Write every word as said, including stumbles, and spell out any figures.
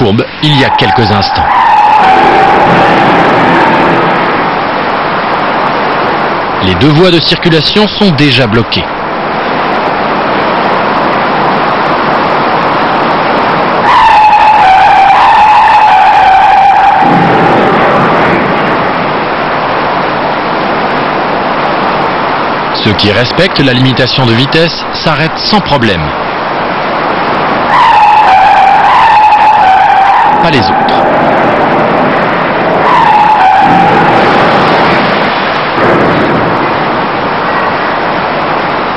courbe il y a quelques instants. Les deux voies de circulation sont déjà bloquées. Ceux qui respectent la limitation de vitesse s'arrêtent sans problème. Pas les autres.